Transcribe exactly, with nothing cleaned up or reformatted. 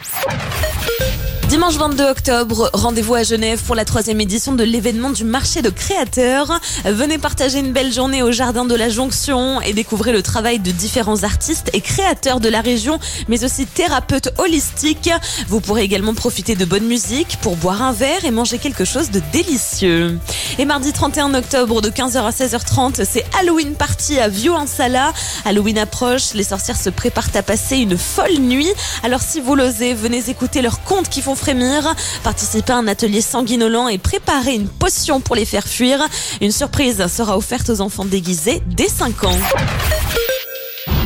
Dimanche vingt-deux octobre, rendez-vous à Genève pour la troisième édition de l'événement du marché de créateurs. Venez partager une belle journée au jardin de la Jonction et découvrez le travail de différents artistes et créateurs de la région, mais aussi thérapeutes holistiques. Vous pourrez également profiter de bonne musique pour boire un verre et manger quelque chose de délicieux. Et mardi trente et un octobre de quinze heures à seize heures trente, c'est Halloween Party à Vieux-en-Sala. Halloween approche, les sorcières se préparent à passer une folle nuit. Alors si vous l'osez, venez écouter leurs contes qui font frémir, participez à un atelier sanguinolent et préparez une potion pour les faire fuir. Une surprise sera offerte aux enfants déguisés dès cinq ans.